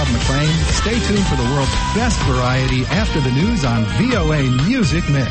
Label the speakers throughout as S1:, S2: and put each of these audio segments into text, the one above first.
S1: McLean. Stay tuned for the world's best variety after the news on VOA Music Mix.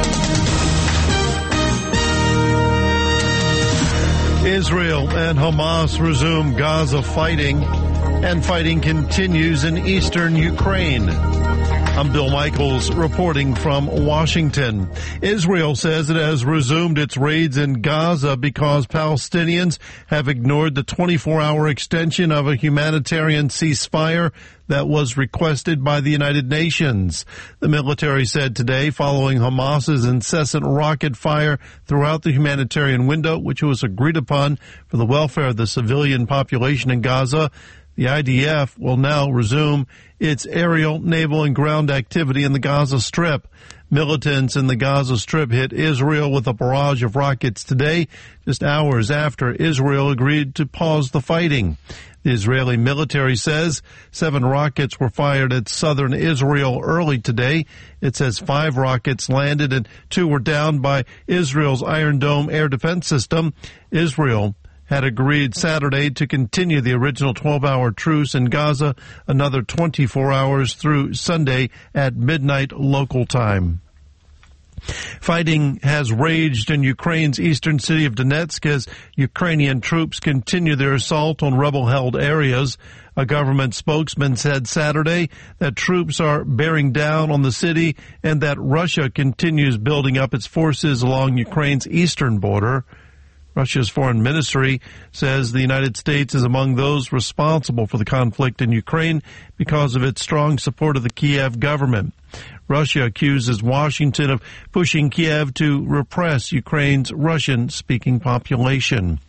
S2: Israel and Hamas resume Gaza fighting, and fighting continues in eastern Ukraine. I'm Bill Michaels reporting from Washington. Israel says it has resumed its raids in Gaza because Palestinians have ignored the 24-hour extension of a humanitarian ceasefire that was requested by the United Nations. The military said today, following Hamas's incessant rocket fire throughout the humanitarian window, which was agreed upon for the welfare of the civilian population in Gaza, the IDF will now resume its aerial, naval, and ground activity in the Gaza Strip. Militants in the Gaza Strip hit Israel with a barrage of rockets today, just hours after Israel agreed to pause the fighting. The Israeli military says 7 rockets were fired at southern Israel early today. It says 5 rockets landed and 2 were downed by Israel's Iron Dome air defense system. Israel had agreed Saturday to continue the original 12-hour truce in Gaza another 24 hours through Sunday at midnight local time. Fighting has raged in Ukraine's eastern city of Donetsk as Ukrainian troops continue their assault on rebel-held areas. A government spokesman said Saturday that troops are bearing down on the city and that Russia continues building up its forces along Ukraine's eastern border. Russia's foreign ministry says the United States is among those responsible for the conflict in Ukraine because of its strong support of the Kiev government. Russia accuses Washington of pushing Kiev to repress Ukraine's Russian-speaking population.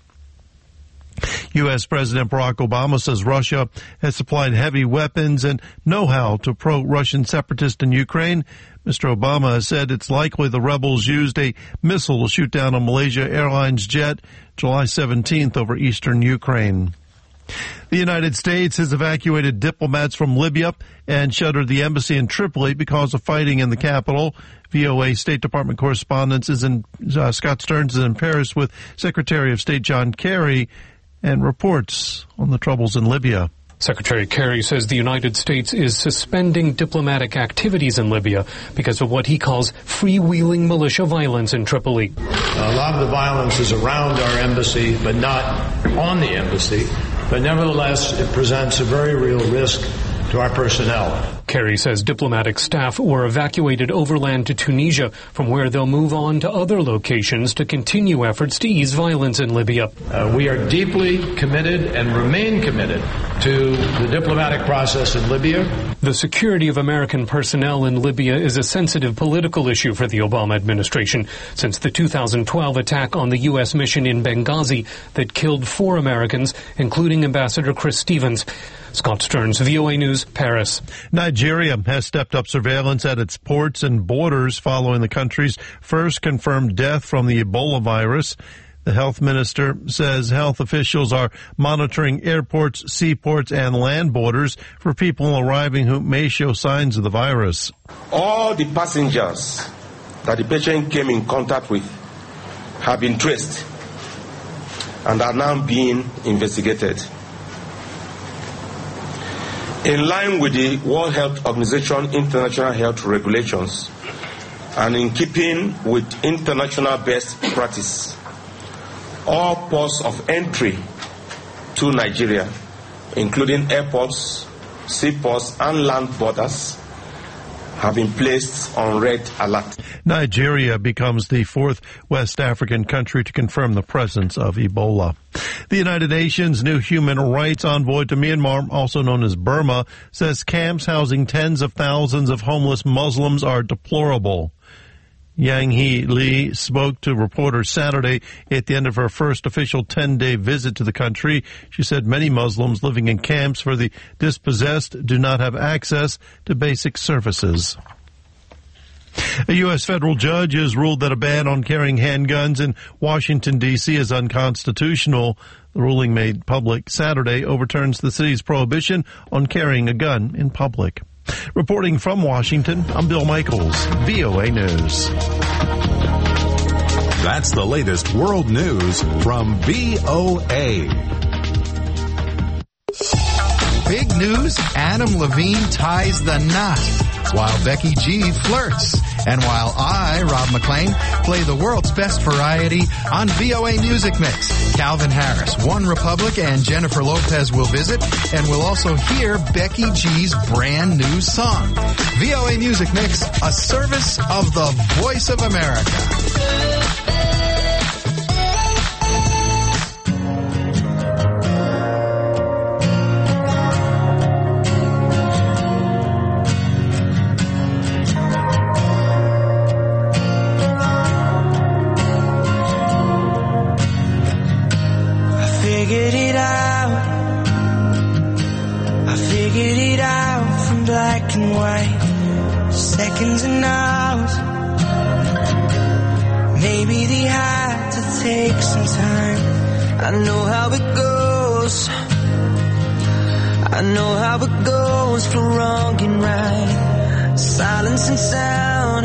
S2: U.S. President Barack Obama says Russia has supplied heavy weapons and know-how to pro-Russian separatists in Ukraine. Mr. Obama has said it's likely the rebels used a missile to shoot down a Malaysia Airlines jet July 17th over eastern Ukraine. The United States has evacuated diplomats from Libya and shuttered the embassy in Tripoli because of fighting in the capital. VOA State Department correspondent Scott Stearns is in Paris with Secretary of State John Kerry and reports on the troubles in Libya.
S3: Secretary Kerry says the United States is suspending diplomatic activities in Libya because of what he calls freewheeling militia violence in Tripoli.
S4: A lot of the violence is around our embassy, but not on the embassy. But nevertheless, it presents a very real risk to our personnel.
S3: Kerry says diplomatic staff were evacuated overland to Tunisia, from where they'll move on to other locations to continue efforts to ease violence in Libya.
S4: We are deeply committed and remain committed to the diplomatic process in Libya.
S3: The security of American personnel in Libya is a sensitive political issue for the Obama administration since the 2012 attack on the U.S. mission in Benghazi that killed 4 Americans, including Ambassador Chris Stevens. Scott Stearns, VOA News, Paris.
S2: Nigeria has stepped up surveillance at its ports and borders following the country's first confirmed death from the Ebola virus. The health minister says health officials are monitoring airports, seaports, and land borders for people arriving who may show signs of the virus.
S5: All the passengers that the patient came in contact with have been traced and are now being investigated. In line with the World Health Organization international health regulations and in keeping with international best practice, all ports of entry to Nigeria, including airports, seaports, and land borders, have been placed on red alert.
S2: Nigeria becomes the 4th West African country to confirm the presence of Ebola. The United Nations new human rights envoy to Myanmar, also known as Burma, says camps housing tens of thousands of homeless Muslims are deplorable. Yang Hee Lee spoke to reporters Saturday at the end of her first official 10-day visit to the country. She said many Muslims living in camps for the dispossessed do not have access to basic services. A U.S. federal judge has ruled that a ban on carrying handguns in Washington, D.C. is unconstitutional. The ruling made public Saturday overturns the city's prohibition on carrying a gun in public. Reporting from Washington, I'm Bill Michaels, VOA News.
S6: That's the latest world news from VOA.
S1: Big news, Adam Levine ties the knot, while Becky G flirts. And while I, Rob McClain, play the world's best variety on VOA Music Mix. Calvin Harris, One Republic, and Jennifer Lopez will visit, and we'll also hear Becky G's brand new song. VOA Music Mix, a service of the Voice of America.
S7: Seconds and hours. Maybe they had to take some time. I know how it goes. I know how it goes for wrong and right. Silence and sound.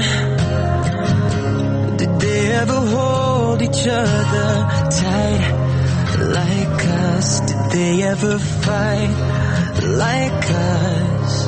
S7: Did they ever hold each other tight like us? Did they ever fight like us?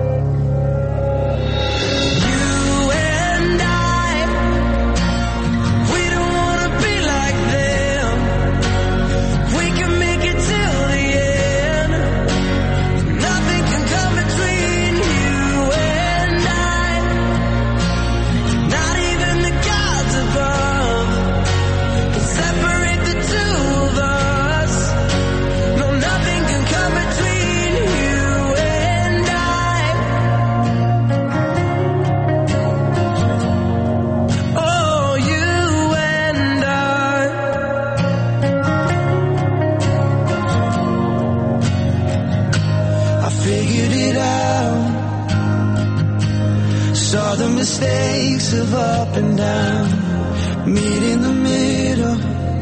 S7: Mistakes of up and down, meet in the middle.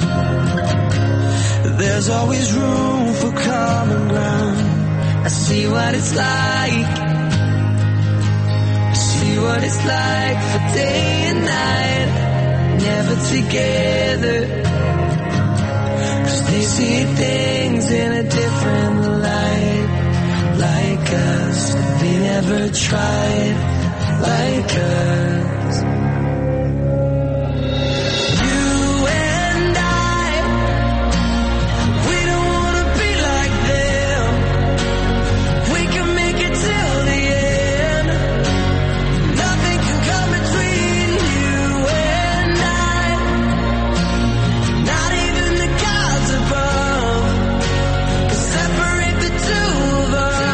S7: There's always room for common ground. I see what it's like. I see what it's like for day and night, never together. 'Cause they see things in a different light, like us. They never tried like us. You and I, we don't wanna be like them. We can make it till the end. Nothing can come between you and I. Not even the gods above can separate the two of us.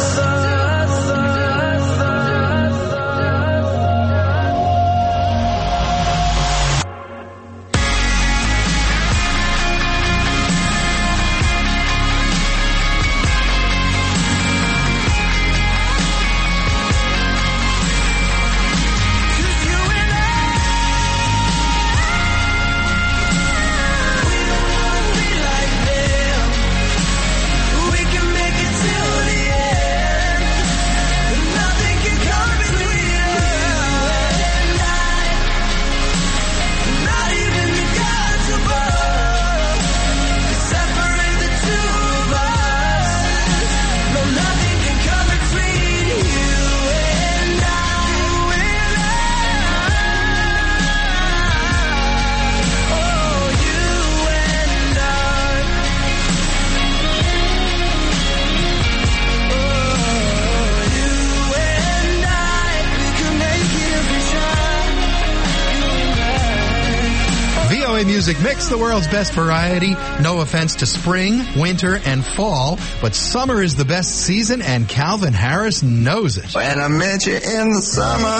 S1: Music Mix, the world's best variety. No offense to spring, winter, and fall, but summer is the best season, and Calvin Harris knows it.
S7: When I met you in the summer,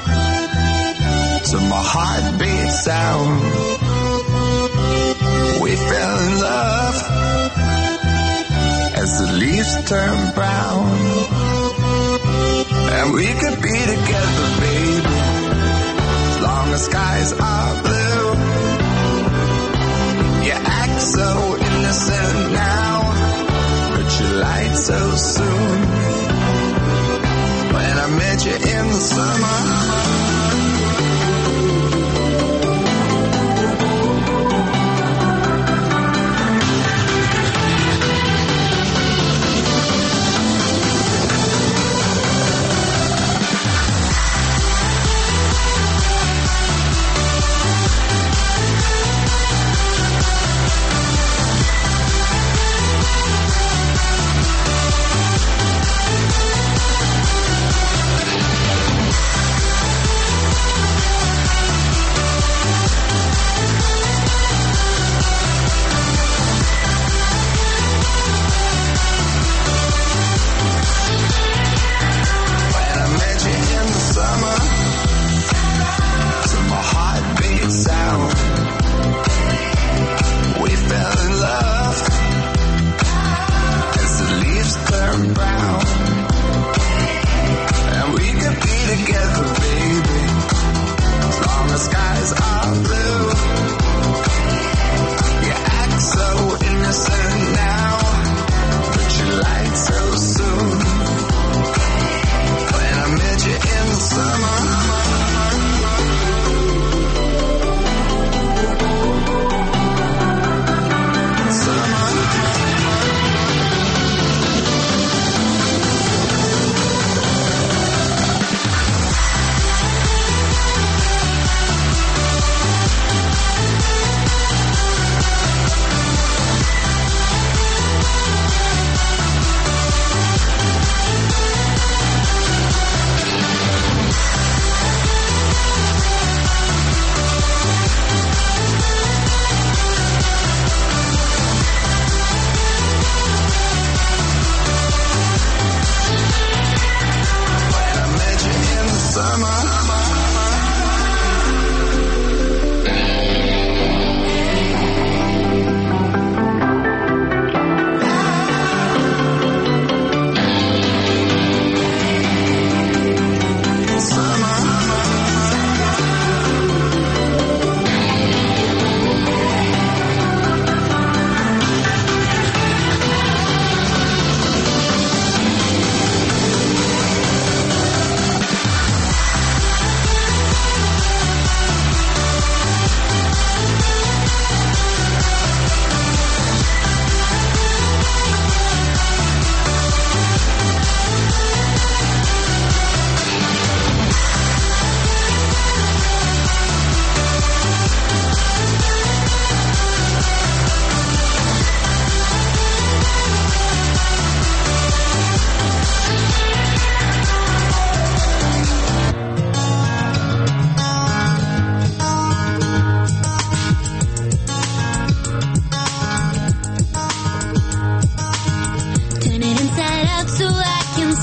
S7: to my heartbeat sound, we fell in love as the leaves turn brown, and we could be together, baby, as long as skies are blue. You act so innocent now, but you lied so soon. When I met you in the summer,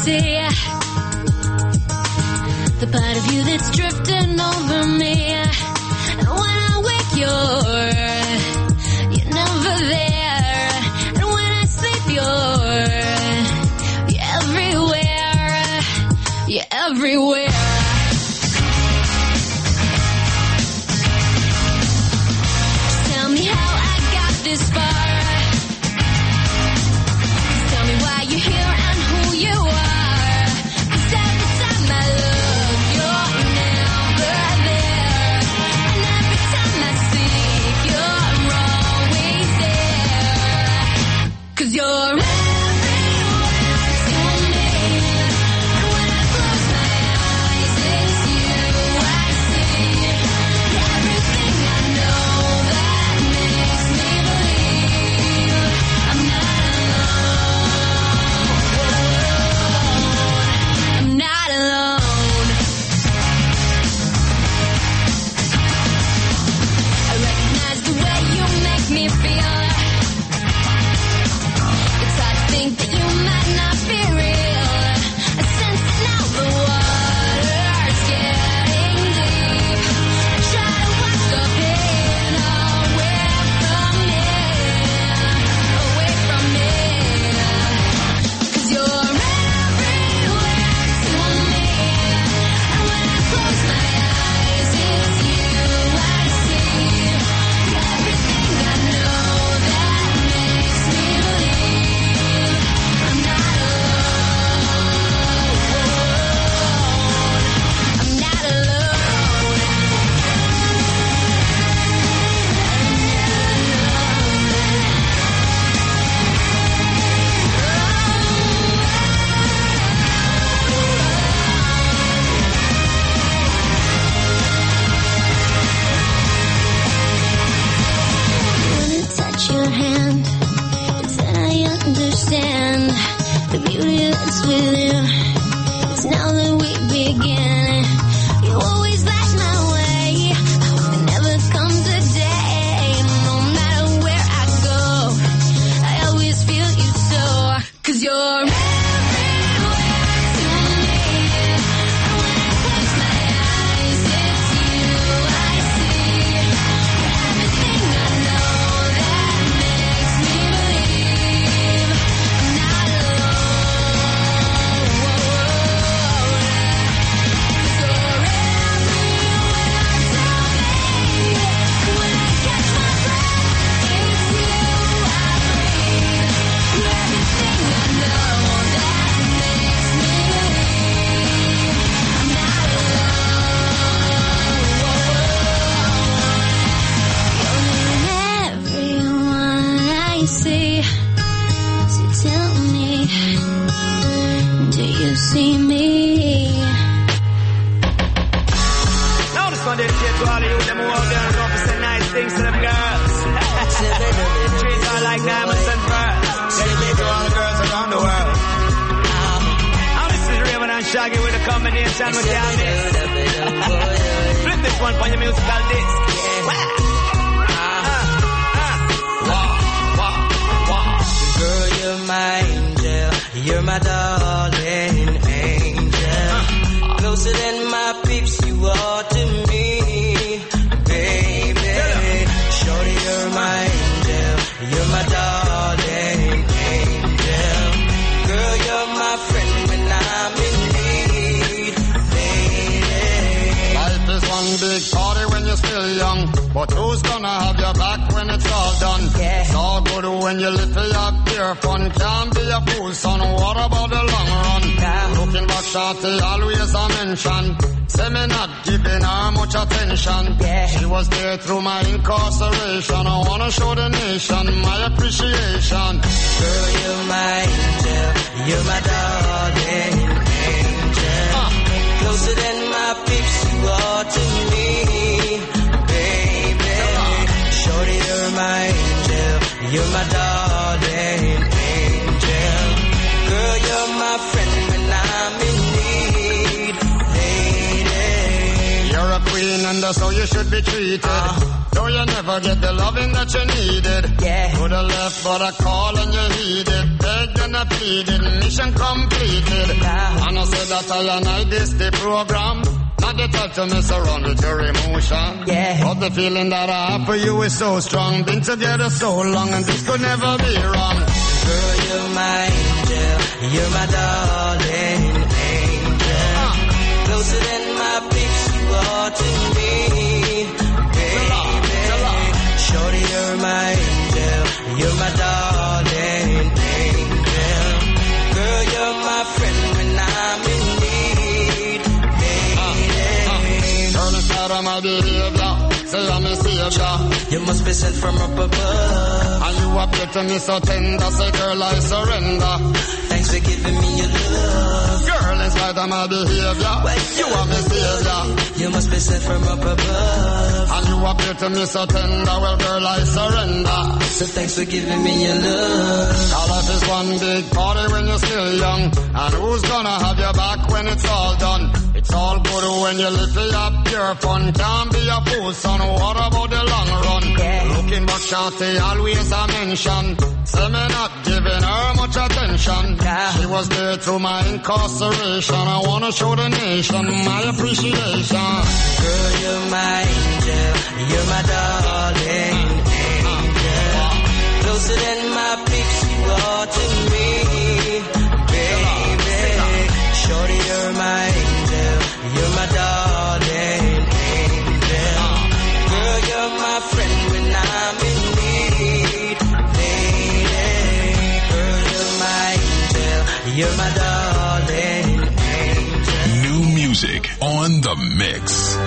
S8: see the part of you that's drifting over me. And when I wake, you're never there. And when I sleep, you're everywhere. You're everywhere. Tell me how I got this far. Tell me why you're here and who you are. 'Cause every time I look, you're never there. And every time I speak, you're always there. 'Cause you're everywhere to me. And when I close my eyes, it's you I see. Everything I know that makes me believe I'm not alone. I'm not alone. I recognize the way you make me feel. It's hard to think that you might not be real. I sense it now, the water's getting deep. I try to wash the pain away from me. 'Cause you're everywhere to me. And when I close my eyes, it's you I see. Everything I know that makes me believe I'm not alone. I'm not alone. When I touch your hand, it's then I understand the beauty that's with you. It's now that we begin. You always light my way. There never comes a day, no matter where I go, I always feel you so. 'Cause you're everywhere to me. And when I close my eyes, it's you I see. Everything I know that makes me believe I'm not alone. 'Cause you're everywhere to me. And when I catch my breath, it's you I breathe. Everything I know that makes me believe I'm not alone. You're everyone I see. So tell me, do you see me?
S9: Now this one dedicated to all of you, them who out there and don't say nice things to them girls. Treat her like diamonds and pearls. Dedicated to all the girls around the world. Now this is Raven and Shaggy with a combination with Candice. Flip this one for your musical disc.
S7: Girl, you're my angel. You're my darling angel. Closer than my peeps, you are to me, baby. Shorty, you're my angel. You're my darling angel. Girl, you're my friend when I'm in need, lady.
S10: Life is one big party when you're still young, but who's gonna have your back when it's all done?
S7: Yeah.
S10: It's all good when you live for your pure fun. Can't be a fool, son. What about the long run? Looking back, shorty, always a mention. Say me not giving her much attention.
S7: Yeah.
S10: She was there through my incarceration. I wanna show the nation my appreciation.
S7: Girl, you're my angel. You're my darling angel. Closer than my peeps, you are to me, baby. Shorty, you're my angel. You're my darling angel. Girl, you're my friend when I'm in need, lady.
S10: You're a queen and that's how you should be treated. though you never get the loving that you needed.
S9: Yeah.
S10: Could have left, but I called and you heeded. Begged and I pleaded, mission completed. And I said that I and I this the program. Not the type to mess around with your emotion.
S9: Yeah.
S10: But the feeling that I have for you is so strong. Been together so long and this could never be wrong.
S9: Girl, you're my angel. You're my darling angel. Closer than my peeps, you are to me, baby. Shorty, you're my angel. You're my darling angel. Girl, you're my friend when I'm in need, baby.
S10: Turn aside on my behavior. Say I'm a savior.
S9: You must be sent from up above.
S10: And you appear to me so tender. Say, girl, I surrender.
S9: Thanks for giving me your love.
S10: Girl, in spite of my behavior, you are my savior.
S9: You must be sent from up above.
S10: And you appear to me so tender. Well, girl, I surrender.
S9: So thanks for giving me your love.
S10: Our life is one big party when you're still young. And who's gonna have your back when it's all done? It's all good when you live for your pure fun. Can't be a fool, son. What about the long run?
S9: Yeah.
S10: Looking back, shawty, always a mention. Say me not giving her much attention.
S9: Yeah.
S10: She was there through my incarceration. I wanna show the nation my appreciation.
S9: Girl, you're my angel. You're my darling angel. Closer than my peeps, you are to me, baby. Shorty, you're my angel. You're my darling angel. Girl, you're my friend when I'm in need, baby. Girl, you're my angel. You're my darling angel.
S6: New music on the mix.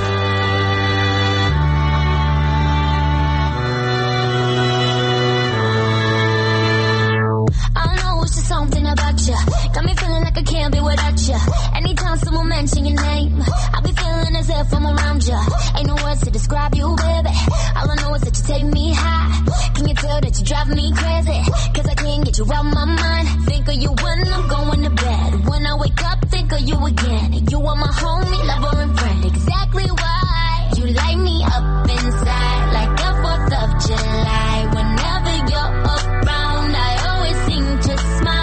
S8: Something about you got me feeling like I can't be without you. Anytime someone mention your name, I'll be feeling as if I'm around you. Ain't no words to describe you, baby. All I know is that you take me high. Can you tell that you drive me crazy? Cause I can't get you out my mind. Think of you when I'm going to bed. When I wake up, think of you again. You are my homie, lover and friend. Exactly why you light me up inside like a 4th of July. Whenever you're around, I always seem to smile.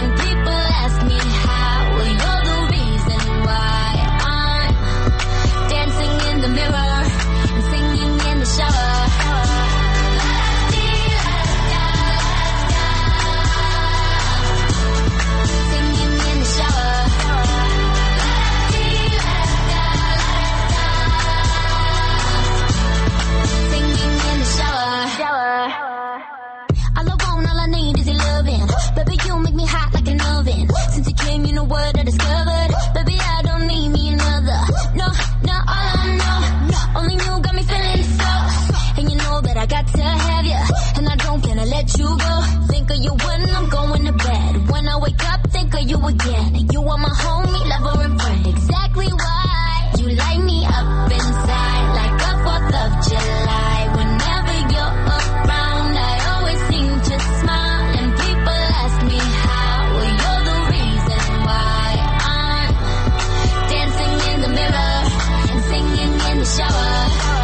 S8: Since you came, you know what I discovered. Baby, I don't need me another. No, all I know. Only you got me feeling so. And you know that I got to have you. And I don't gonna let you go. Think of you when I'm going to bed. When I wake up, think of you again. You are my homie, lover and friend. Exactly why you light me up inside like a 4th of July. Whenever you're around, I always seem to smile. And people ask me how. You're the reason why I'm dancing in the mirror and singing in the shower.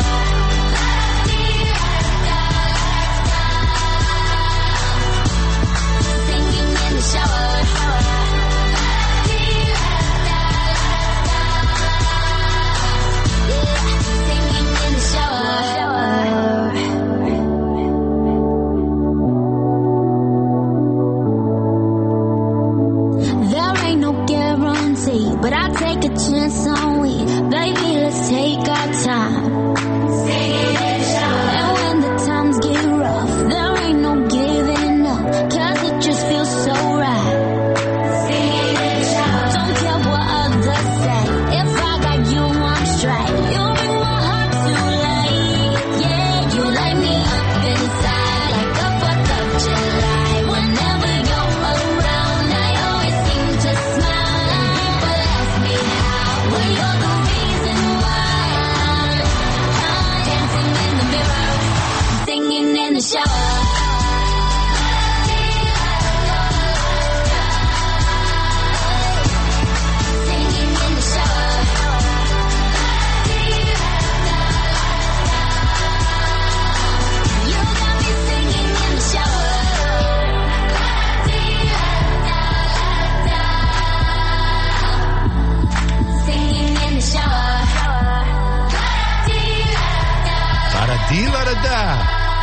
S8: Singing in the shower. Singing in the shower. There ain't no guarantee, but I'll take a chance on we. Baby, let's take our time. And when the times get rough, there ain't no giving up, cause it just feels so right. Don't care what others say, if I got you, I'm straight. You make my heart to light. Yeah, you light me up inside like a 4th of July. Whenever you're around, I always seem to smile. And people ask me how. Well, you're the reason why I'm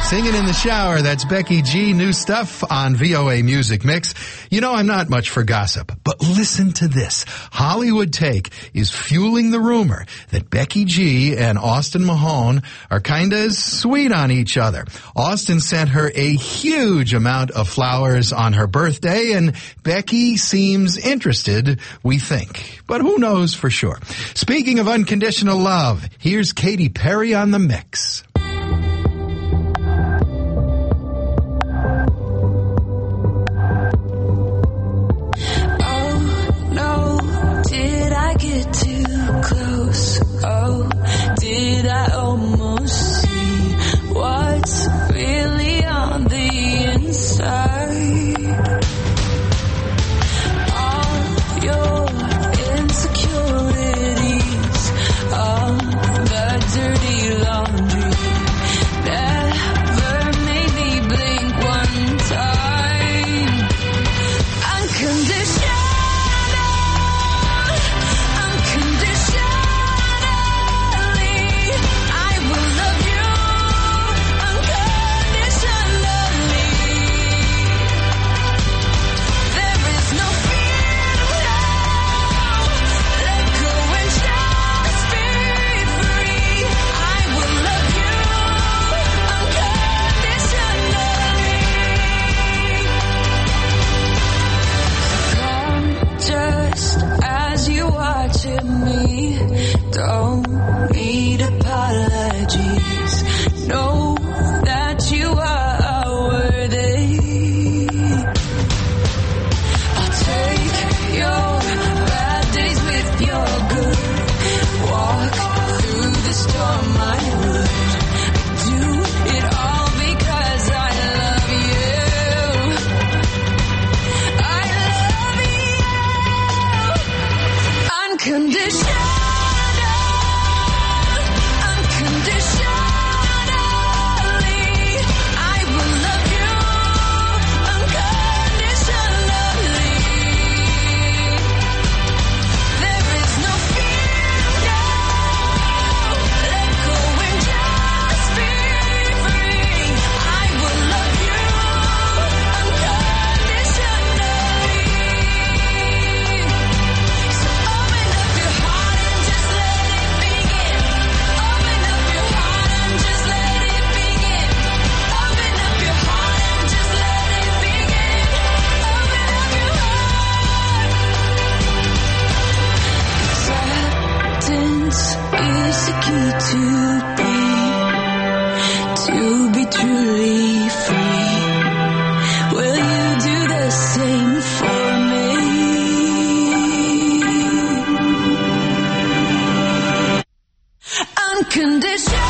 S1: Singing in the Shower, that's Becky G. New stuff on VOA Music Mix. You know, I'm not much for gossip, but listen to this. Hollywood Take is fueling the rumor that Becky G. and Austin Mahone are kinda sweet on each other. Austin sent her a huge amount of flowers on her birthday, and Becky seems interested, we think. But who knows for sure? Speaking of unconditional love, here's Katy Perry on the mix.
S7: Get too close. Oh, did I almost see what's really on the inside? All your insecurities, all the dirty laundry, never made me blink one time. Unconditional. Me, don't need apologies. Know that you are worthy. I'll take your bad days with your good. Walk through the storm, I would. Do it all because I love you. I love you. Unconditional. Is the key to be truly free. Will you do the same for me? Unconditional.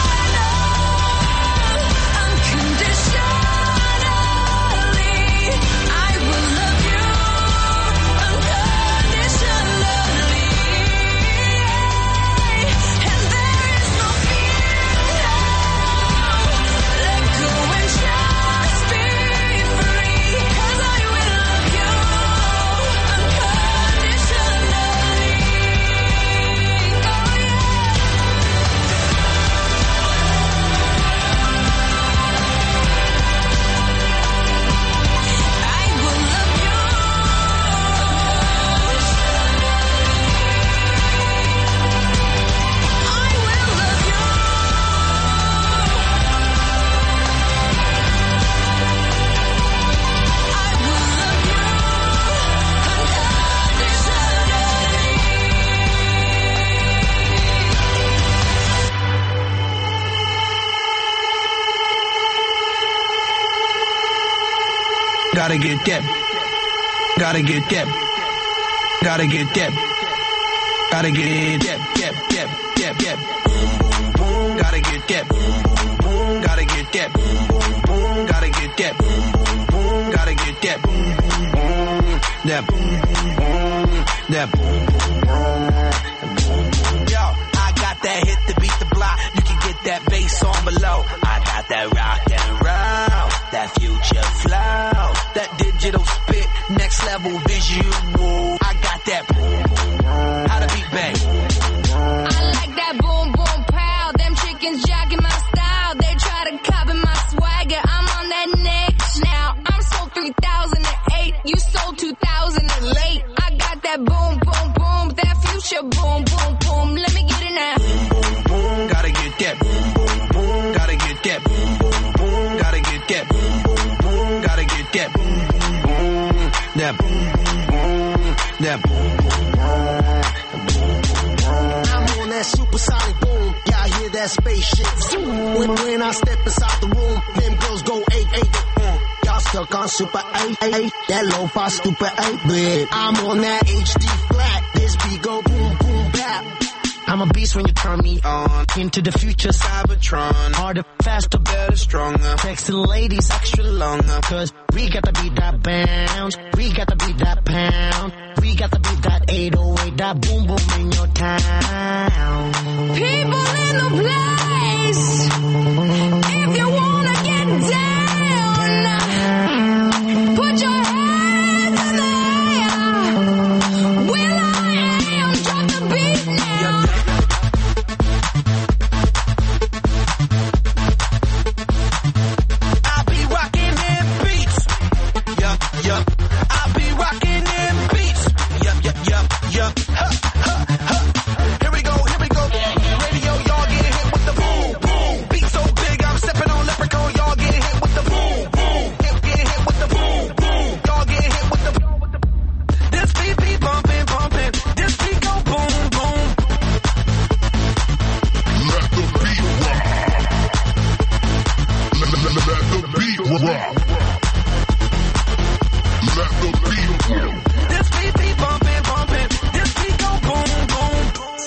S11: Gotta get that. Gotta get that. Gotta get that. Gotta get that. Gotta get that. Gotta get that. Gotta get that. Gotta get that. That. Yo, I got that hit to beat the block. You can get that bass on below. I got that rock and roll, that future flow, that digital spit, next level visual. I got that. How to beat bang.
S12: I like that boom boom pow. Them chickens jacking my style. They try to copy my
S11: That boom, boom, boom. That boom, boom, boom. I'm on that supersonic boom. Y'all hear that spaceship zoom. When I step inside the room, them girls go 8-8. Y'all stuck on super 8-8. That lo-fi stupid 8-bit. I'm on that HD flat. This beat go boom, boom, bap. I'm a beast when you turn me on. Into the future, Cybertron. Harder, faster, better, stronger. Sexy ladies, extra longer. Cause we got to beat that bounce. We got to beat that pound. We got to beat that 808. That boom, boom in your town.
S8: People in the place. If you wanna get down, put your hands in the air. Will I am, drop the beat now.
S11: I'll be rocking them beats. Yup, yup. I'll be rocking them beats. Yup, yup, yup, yup. Ha, ha, ha. Here we go, here we go. Radio, y'all get hit with the boom, boom. Beat so big, I'm stepping on leprechaun. Y'all get hit with the boom, boom. Get hit with the boom, boom. Y'all get hit with the boom. This beat be bumping, bumping. This beat go boom, boom.
S6: Let the beat rock. Let the beat rock. Let the beat rock.
S11: This beat be bumping, bumping. This beat go boom, boom.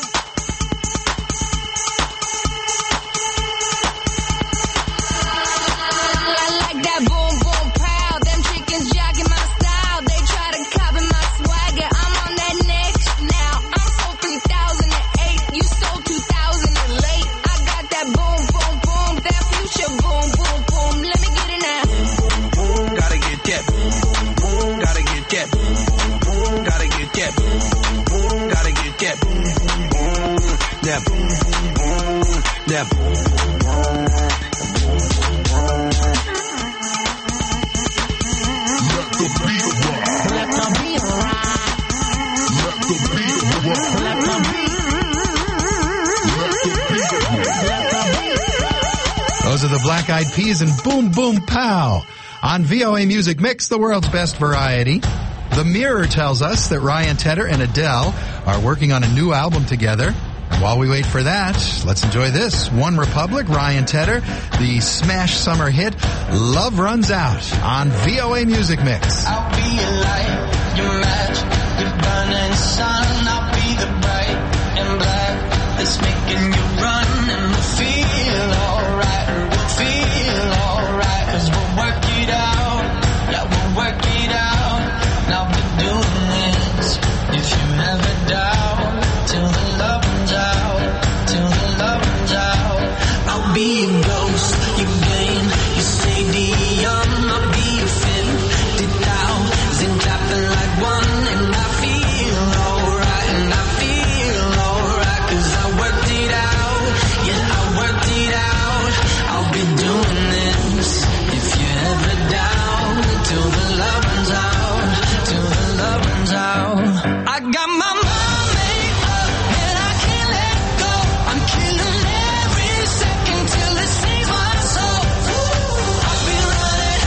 S8: I like that boom, boom, pow. Them chickens jogging my style. They try to copy my swagger. I'm on that next now. I'm sold 3008. You sold 2000 and late. I got that boom, boom, boom. That future boom, boom, boom. Let me get it now.
S11: Boom, gotta get that. Boom, gotta get that. Boom, gotta get that. Boom, gotta get that. Boom, that boom, boom, that boom, boom.
S6: Let the beat rock.
S11: Let the beat rock.
S6: Let the beat rock.
S11: Let the beat.
S1: Those are the Black Eyed Peas and Boom Boom Pow. On VOA Music Mix, the world's best variety. The Mirror tells us that Ryan Tedder and Adele are working on a new album together. And while we wait for that, let's enjoy this. One Republic, Ryan Tedder, the smash summer hit, Love Runs Out, on VOA Music Mix.
S7: I'll be your light, your match, your burning sun. I'll be the bright and black that's making you run, and we'll feel alright. We'll feel alright, 'cause we'll work it out. Yeah, we'll work it out. Now we're doing this. If you have a doubt, till the love runs out, till the love runs out. I'll be your ghost, your game, your stadium. I'll be your 50,000 clapping like one, and I feel alright, and I feel alright, 'cause I worked it out, yeah, I worked it out. I'll be doing this, if you ever doubt, till the love runs out, till the love runs out. I got my mind made up, and I can't let go. I'm killing every second till it sings my soul. I've been running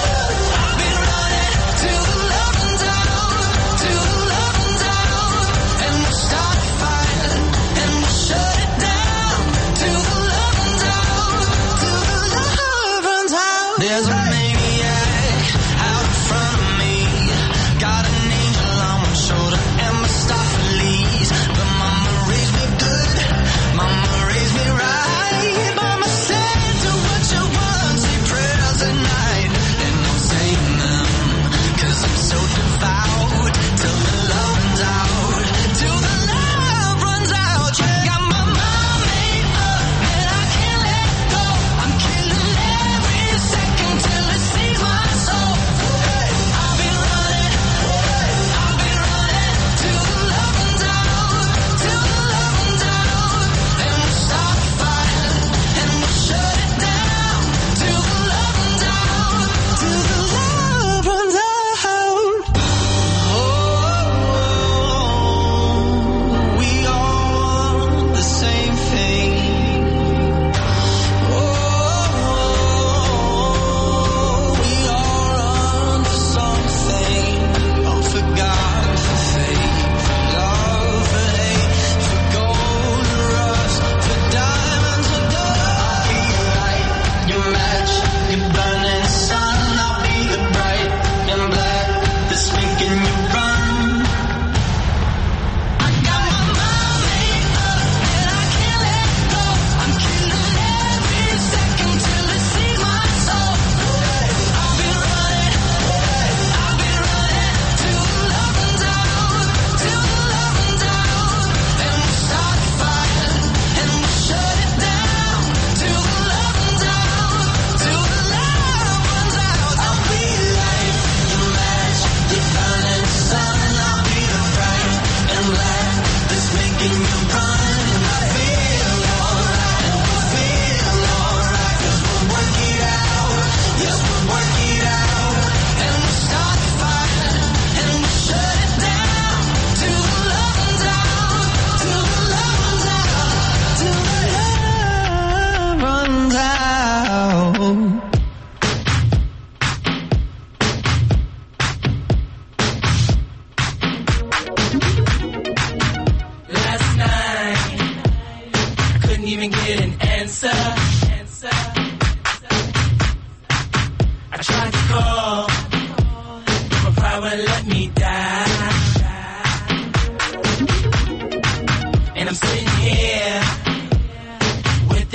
S7: till the love runs out, till the love runs out. And we'll start a fire, and we'll shut it down, till the love runs out, till the love runs out. There's a maniac out in front of me, got an angel on one shoulder and my star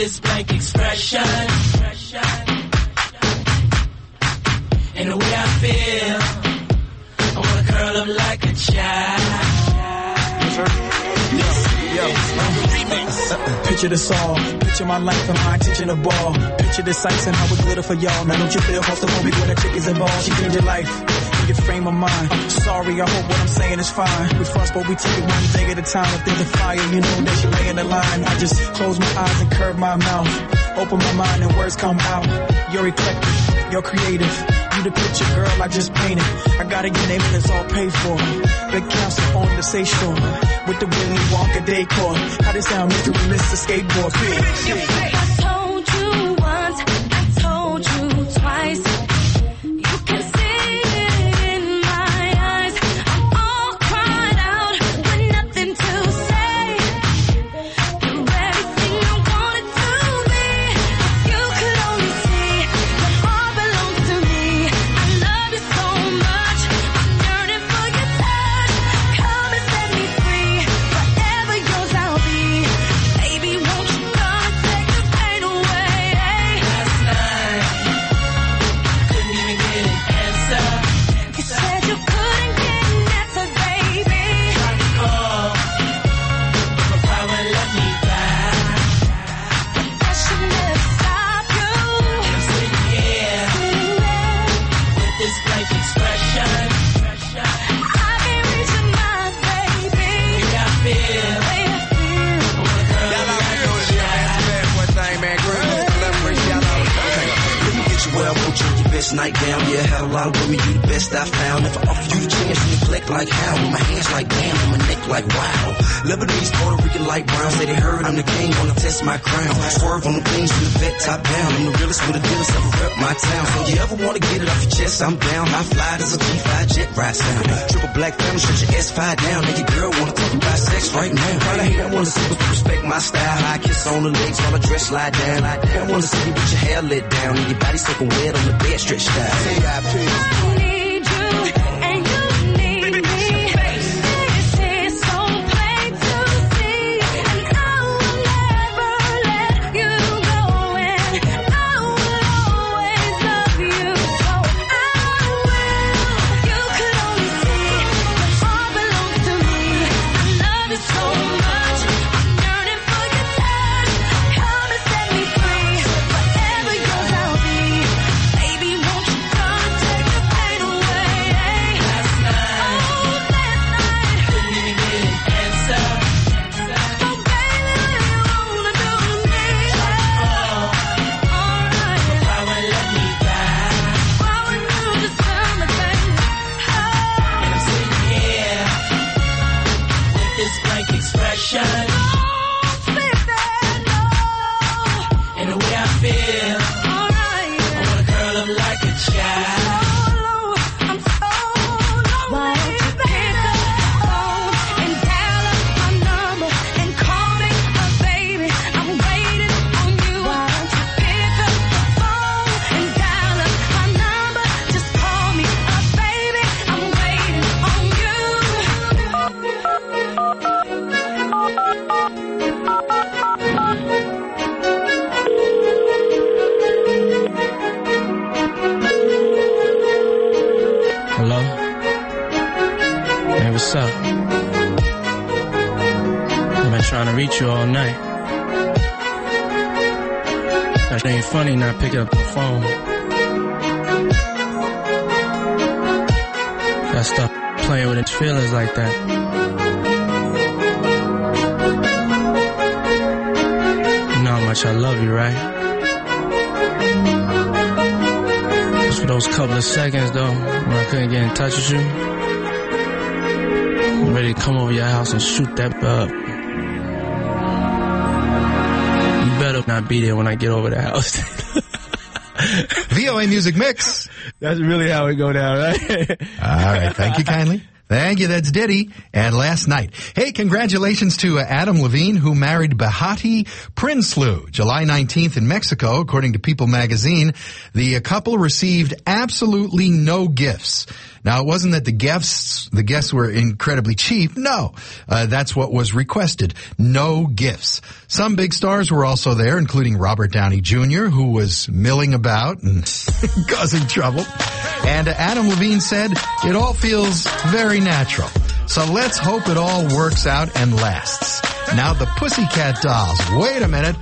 S11: this blank expression. And the way I feel, I wanna curl up like a child.
S12: Picture the song, picture my life and my attention to ball. Picture the sights and how it glitter for y'all. Now don't you feel claustrophobic when a chick is involved? She changed your life, in your frame of mind. Sorry, I hope what I'm saying is fine. We fuss, but we take it one day at a time. If there's a fire, you know that she lay in the line. I just close my eyes and curve my mouth. Open my mind and words come out. You're eclectic, you're creative. You the picture, girl, I just painted. I gotta get name and it's all paid for. Big council on the seashore with the Willy Wonka decor. How this sound, Mr. Mr. Skateboard?
S8: I told you once, I told you twice. You can see it in my eyes. I'm all cried out with nothing to say. You're everything I wanted to be. If you could only see your heart belongs to me. I love you so much. I'm yearning for your touch. Come and set me free. Forever yours I'll be. Baby, won't you come and take this pain away?
S11: Last night, couldn't even get an answer.
S8: You said you couldn't get an answer, baby.
S11: Tried to call, but my power let me die.
S8: That should never stop you.
S11: And I'm sitting here with this blank expression.
S8: I can't reach your mind, baby.
S11: The way I feel, I wanna curl up like a
S13: Well, I want you your best night down. Yeah, had a lot of women, you the best I found. If I offer you the chance, you neglect like how? With my hands like damn, with my neck like wow. Lebanese, Puerto Rican, like brown. Say they heard I'm the king, wanna test my crown. Swerve on the things from the vet top down. I'm the realest with the dealest, ever rep my town. So you ever wanna get it off your chest, I'm down. I fly, there's a G5 jet ride sound. Triple black family, stretch your S5 down. Nigga girl wanna talk about sex right now. Probably hate I wanna see but respect my style. High kiss on the legs, while I dress slide down. I wanna see you with your hair let down. And your body soaking wet on the bed, stretched out. Say I please.
S8: I need you, and you need me. This is so plain to see, and I will never let you go. And I will always love you, so I will. You could only see your heart belongs to me. I love you so much, I'm yearning for your touch. Come and set me free. Forever yours I'll be. Baby, won't you come and take the pain away?
S11: last night, couldn't even get an answer.
S8: So baby, what you wanna do to me? Alright,
S11: My power let me die.
S8: why would you just tell me, baby?
S11: And I'm sitting here with this blank expression. And the way I feel,
S8: Alright,
S11: I wanna curl up like a child.
S8: I'm so low. Why don't you pick up the phone and dial up my number and call me a baby? I'm waiting on you. Why don't you pick up the phone and dial up my number? Just call me a baby. I'm waiting on you.
S12: Hello? Hey, what's up? I've been trying to reach you all night. That ain't funny not picking up the phone. Gotta stop playing with its feelings like that. You know how much I love you, right? Just for those couple of seconds, though, when I couldn't get in touch with you, I'm ready to come over your house and shoot that up. You better not be there when I get over the house.
S1: VOA Music Mix.
S12: That's really how it go down, right?
S1: All right. Thank you kindly. Thank you. That's Diddy. And Last Night. Hey, congratulations to Adam Levine, who married Bahati Prinsloo July 19th in Mexico. According to People magazine, the couple received absolutely no gifts. Now, it wasn't that the guests were incredibly cheap. No, that's what was requested. No gifts. Some big stars were also there, including Robert Downey Jr., who was milling about and causing trouble. And Adam Levine said, it all feels very natural. So let's hope it all works out and lasts. Now the Pussycat Dolls. Wait a minute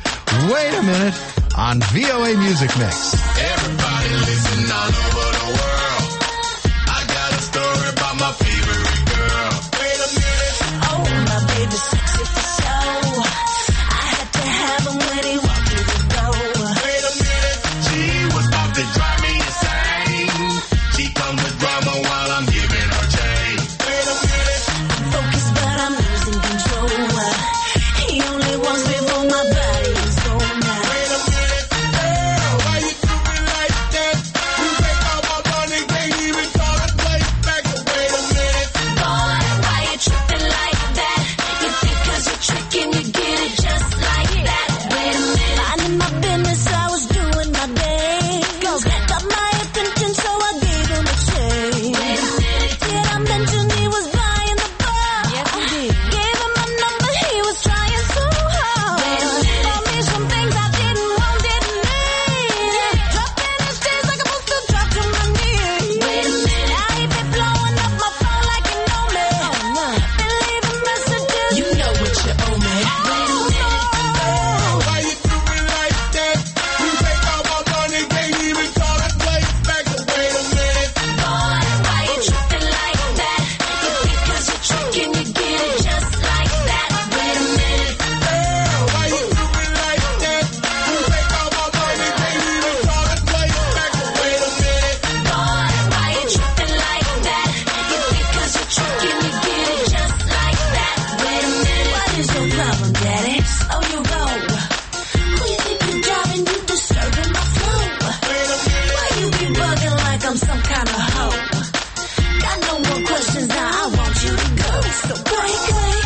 S1: on VOA Music Mix.
S6: Everybody listen all over the world. I got a story about my favorite girl. Wait a minute.
S7: Oh, my baby's sexy for show. I had to have him when he walked through the door.
S6: Wait a minute. She was about to drive me insane. She comes with drama while I'm giving her chain. Wait a minute.
S7: I'm focused, but I'm losing control. He only wants me for my body and soul now.
S6: Wait a minute. Girl, why you do me like that? You take all my money, can't even call the place back. Wait a minute.
S7: Boy, why you tripping like that? You think 'cause you're tricking, you get it just like that. Wait a minute. Minding my business, I was doing my day. Got my attention, so I gave him a chance. Wait a minute. Did I mention he was buying the bar? Yes, he did. Gave him my number, he was trying so hard. Wait a minute. Bought me some things I didn't want, didn't need. Dropping his days like a supposed to drop to my knees. Wait a minute. Now he been blowing up my phone like you know me. Been leaving messages. You know what you owe me. Wait a minute.
S6: Why you do me like that? You take all my money, can't even call the place back. Wait a minute.
S7: Boy, why you tripping like that? You think 'cause you're tricking, you get it just like that. Wait a minute.
S6: Why you do me like that? You take all my money, can't even call the place back. Wait a minute.
S7: Boy, why you tripping like that? You think 'cause you're tricking, you get it just like that. Wait a minute. What is your problem, daddy? Oh, you wrong. Who you think you're driving? You disturbing my flow. Why you be bugging like I'm some kind of hoe? Got no more questions now. I want you to go. So break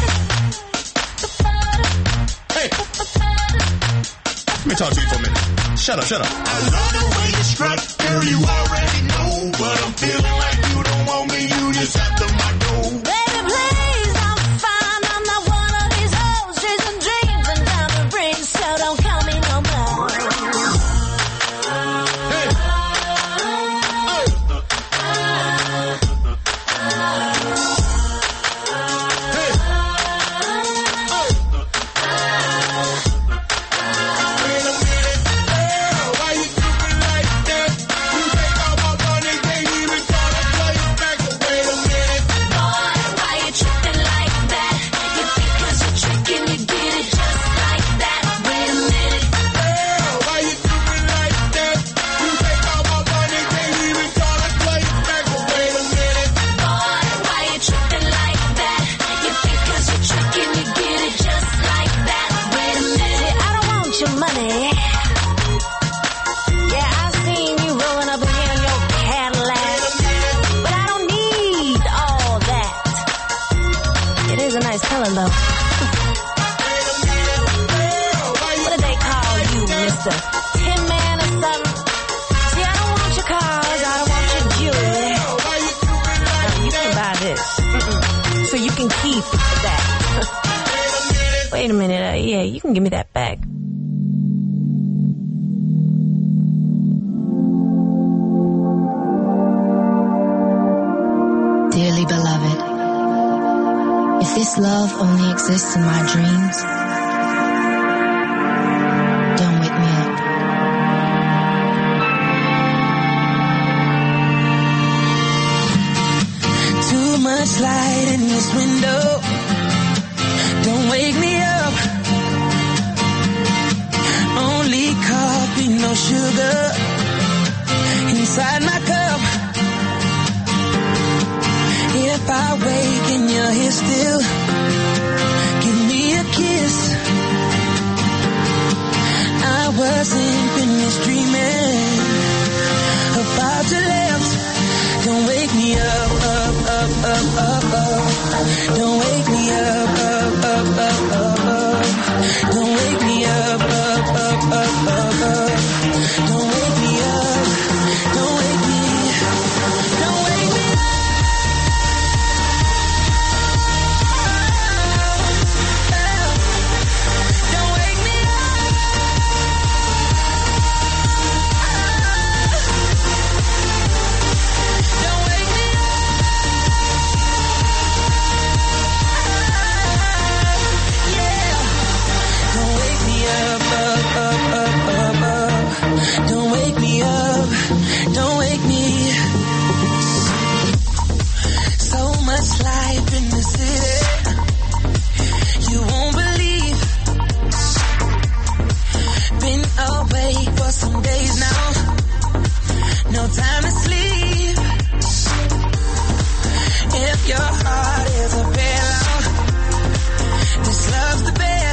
S6: Hey. Let me talk to you for a minute. Shut up. I love the way you strut, girl, you already know. But I'm feeling like you don't want me, you just after my dough.
S7: Baby, please, I'm fine. I'm not one of these hoes chasing dreams and diamond rings, so don't call me no more.
S6: Why you do me like that? You take all my money, can't even call the place back. Wait a minute.
S7: Boy, why you tripping like that? You think 'cause you're tricking, you get it just like that. Wait a minute.
S6: Why you do me like that? You take all my money, can't even call the place back. Wait a minute.
S7: Boy, why you tripping like that? You think 'cause you're tricking, you get it just like that. Wait a minute. I don't want your money. Yeah, I've seen you rolling up in here in your Cadillac, but I don't need all that. It is a nice color, though. What do they call you, Mr. Tin Man or something? See, I don't want your cars, I don't want your jewelry. You can buy this. So you can keep that. Wait a minute, yeah, you can give me that back.
S14: Dearly beloved, if this love only exists in my dreams, don't wake me up.
S7: Too much light in this window. Don't wake me up. Only coffee, no sugar inside my cup. If I wake and you're here still, give me a kiss. I wasn't finished dreaming about your lips. Don't wake me up, up, up Don't wake me up, up, up, up, up, up. Don't wake me up, up, up, up, up, up. Don't wake me up. Don't wake me. Don't wake me up. Don't wake me up. Don't wake me up. Yeah. Don't wake me up, up, up, up, up, up. Don't wake me up. Don't wake me. So much life in the city. You won't believe. Been awake for some days now. No time to sleep. If your heart is a pillow, this love's the bed.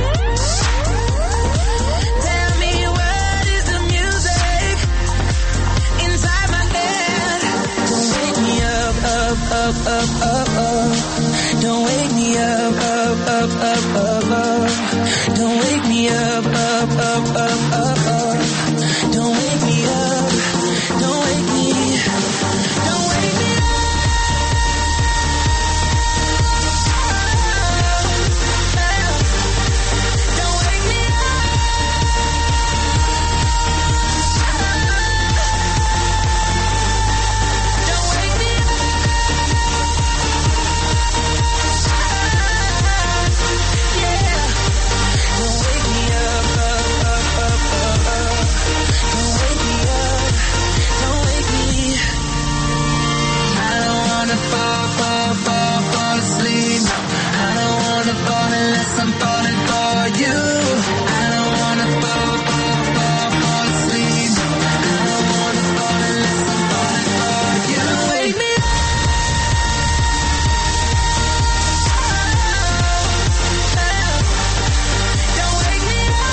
S7: Tell me what is the music inside my head. Don't wake me up, up, up, up, up, up. Don't wake me up, up, up, up, up, up. Don't wake me up, up, up, up, up, up. Don't wake me up. Don't wake me. Don't wake me up. Don't wake me up. Don't wake me up. Yeah. Don't wake me up, up, up, up, up, up. Don't wake me up. Don't wake me. I don't wanna fall asleep. I don't wanna fall unless I'm falling for you. I don't wanna fall asleep. I don't wanna fall unless I'm falling for you. Don't wake me up. Don't wake me up.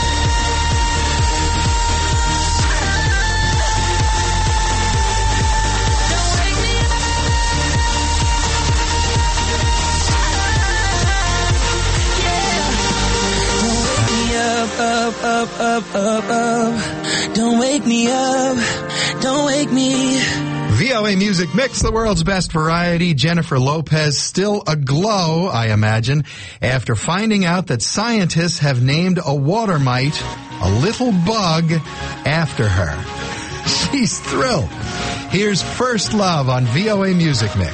S7: Don't wake me up. Yeah. Don't wake me up, up, up, up, up, up. Don't wake me up. Don't wake me.
S1: VOA Music Mix, the world's best variety. Jennifer Lopez still aglow, I imagine, after finding out that scientists have named a water mite, a little bug, after her. She's thrilled. Here's First Love on VOA Music Mix.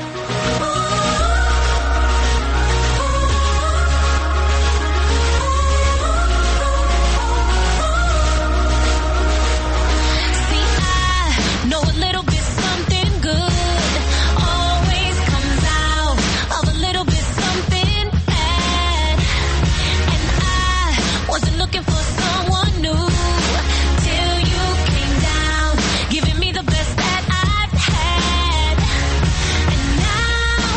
S8: See, I know a little bit something good always comes out of a little bit something bad. And I wasn't looking for someone new till you came down, giving me the best that I've had. And now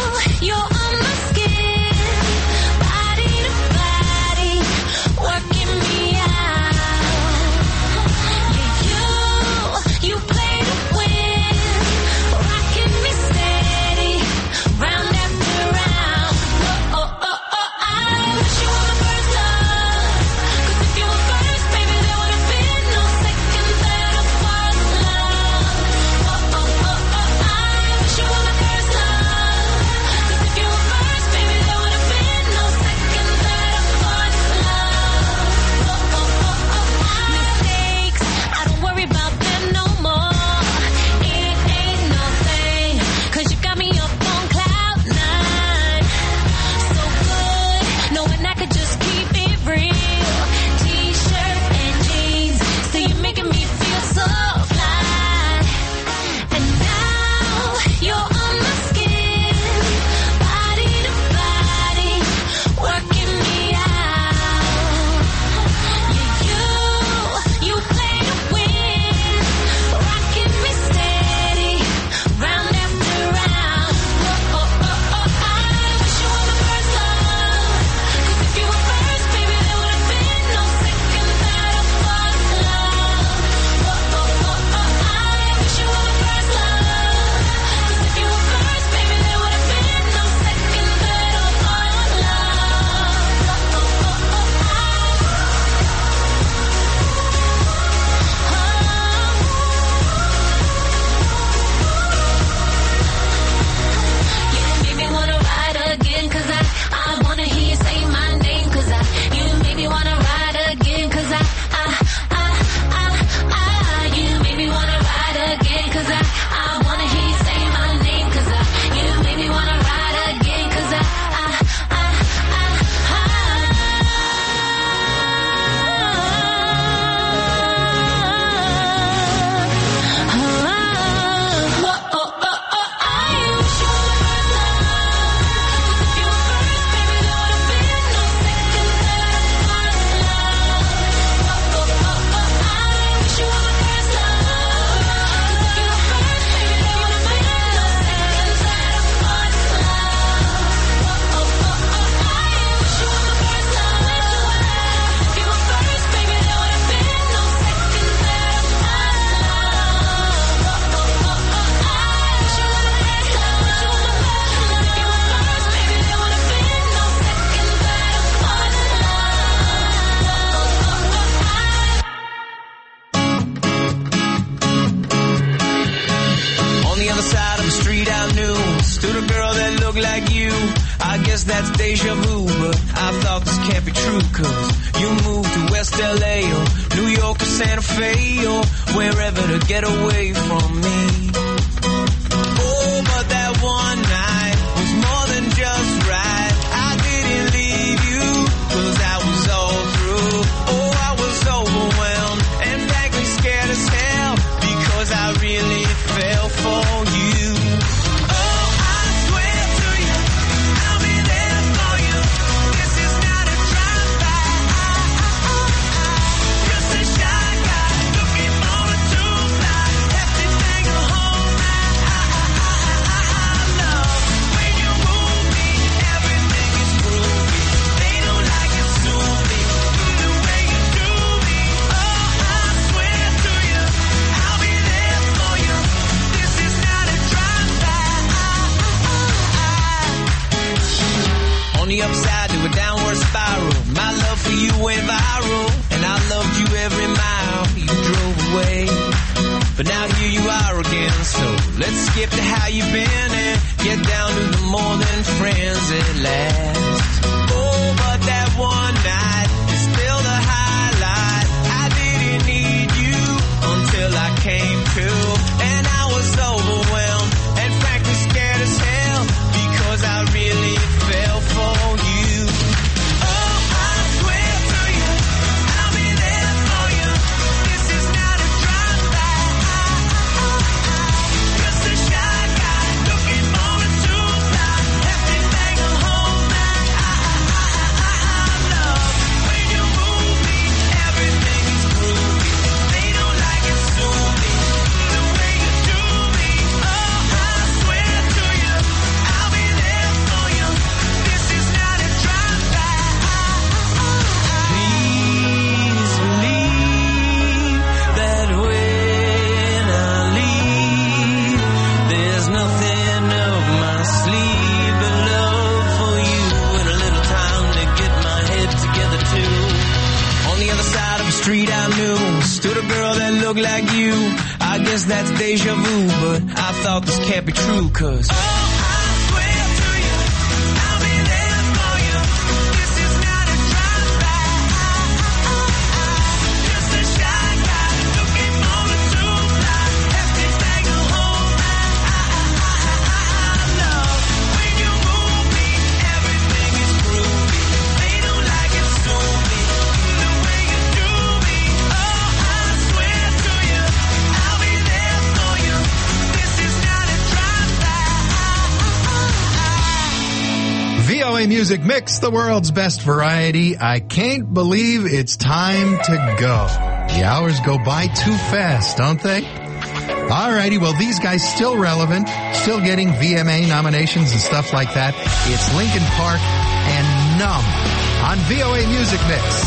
S11: look like you. I guess that's deja vu, but I thought this can't be true, cause you moved to West LA or New York or Santa Fe or wherever to get away from me. Oh, but that one night was more than just right. I didn't leave you, cause I was all through. Oh, I was overwhelmed and frankly scared as hell, because I really fell for you. Oh, I swear to you, I'll be there for you. This is not a drive-by. Just a shy guy looking for a two-fly. Hefty thing to hold my love. When you move me, everything is groovy. They don't like it, sue me. The way you do me. Oh, I swear to you, I'll be there for you. This is not a drive-by. On the upside to a downward spiral, my love for you went viral, and I loved you every mile you drove away. But now here you are again, so let's skip to how you've been and get down to the more than friends at last. Oh, but that one night is still the highlight. I didn't need you until I came to, and I was overwhelmed and frankly scared as hell, because I really fell for you. Oh, I swear to you, I'll be there for you. This is not a drive-by. Just a shy guy looking for a two-fly. Hefty thing to hold my love. When you move me, everything is groovy. They don't like it, sue me. The way you do me. Oh, I swear to you, I'll be there for you. This is not a drive-by. Please believe that when I leave, there's nothing up my sleeve but love for you and a little time to get my head together too. On the other side of the street I knew stood a girl that looked like you. I guess that's deja vu, but I thought this can't be true, cause
S1: VOA Music Mix, the world's best variety. I can't believe it's time to go. The hours go by too fast, don't they? Alrighty, well, these guys still relevant, still getting VMA nominations and stuff like that. It's Linkin Park and Numb on VOA Music Mix.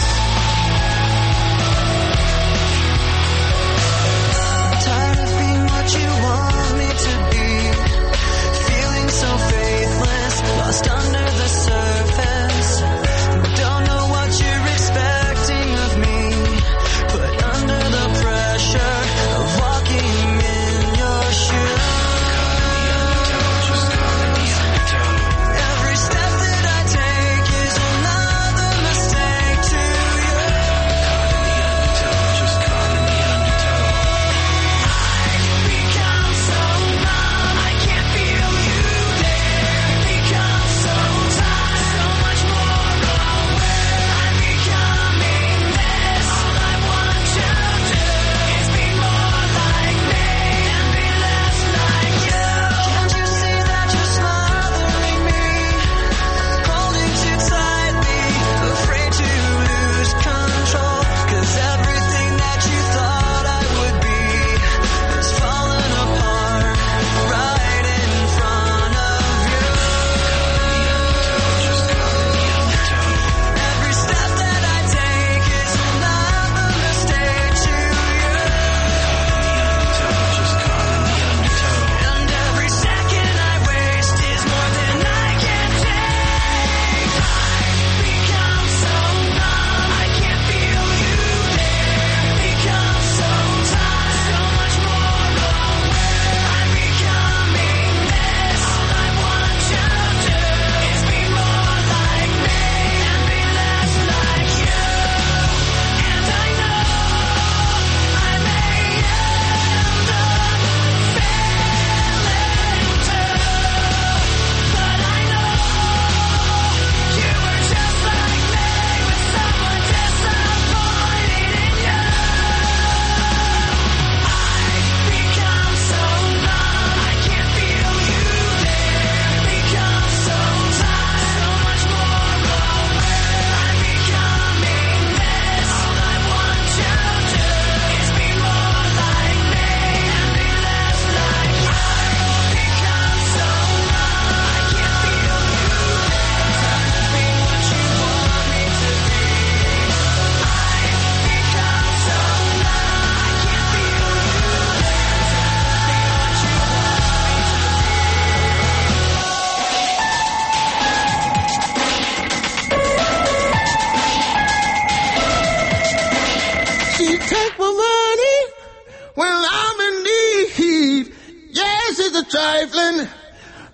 S7: Tired of being what you want me to be, feeling so faithless, lost under the surface. Don't know what you're expecting of me, put under the pressure of walking in your shoes. Every step that I take is another mistake too.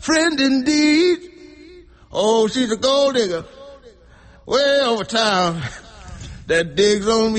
S15: friend indeed. Oh, she's a gold digger. Way over town. That digs on me.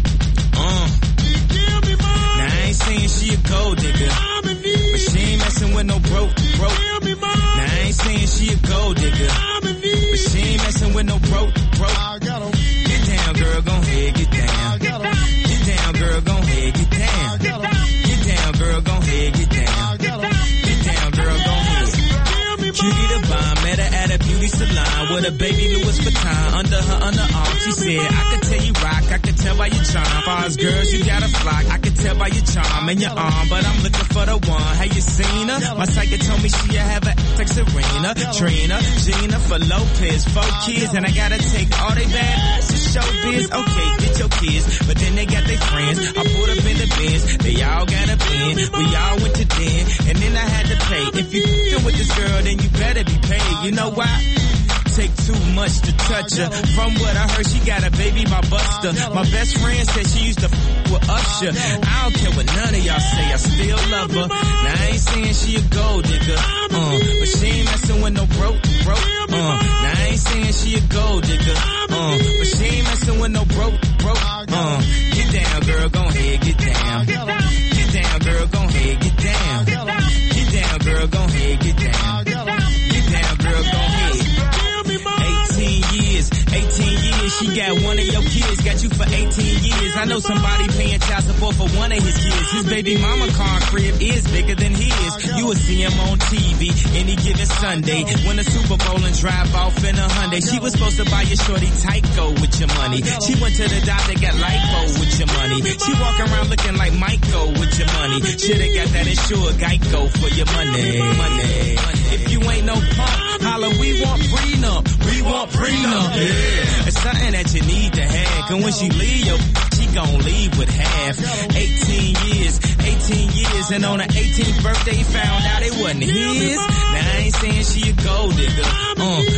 S9: Now I ain't saying she a gold digger, but she ain't messing with no broke. Now I ain't saying she a gold digger, but she ain't messing with no broke. Get down, girl, gon' head, get down. Get down, girl, gon' head, get down. Get down, girl, gon' head, get down. Get down, girl, gon' head. Cutie the bomb, met her at a beauty salon with a baby Louis Vuitton under her underarm. She said, I could tell you rock, I could tell by your charm. Far as girls, you got a flock, I could tell by your charm and your arm, but I'm looking for the one. Have you seen her? My psychic told me she'll have a like Serena, Trina, Gina for Lopez, 4 kids, and I gotta take all they bad to show biz. Okay, get your kids, but then they got their friends. I pulled up in the Benz, they all got a pen. We all went to den, and then I had to pay. If you f***ing with this girl, then you better be paid. You know why? Take too much to touch her. From what I heard, she got a baby by Buster. My best friend said she used to f*** with Usher. I don't care what none of y'all say, I still love her. Now I ain't saying she a gold digger, but she ain't messing with no broke. Now I ain't saying she a gold digger, but she ain't messing with no broke. Get down, girl, gon' head, get down. Get down, girl, gon' head, get down. Get down, girl, gon' head, get down. Get down, girl, gon' head. 18 years, she got one of your kids, got you for 18 years. I know somebody paying child support for one of his kids. His baby mama car crib is bigger than his. You will see him on TV any given Sunday. Win a Super Bowl and drive off in a Hyundai. She was supposed to buy your shorty Tyco with your money. She went to the doctor, got lipo with your money. She walk around looking like Michael with your money. Shoulda got that insured Geico for your money. If you ain't no punk, holla, we want prenup. We want prenup. Yeah. It's something that you need to have. Cause when she leave, she gon' leave with half. 18 years, and on her 18th birthday, found out it wasn't his. Now I ain't saying she a gold digger,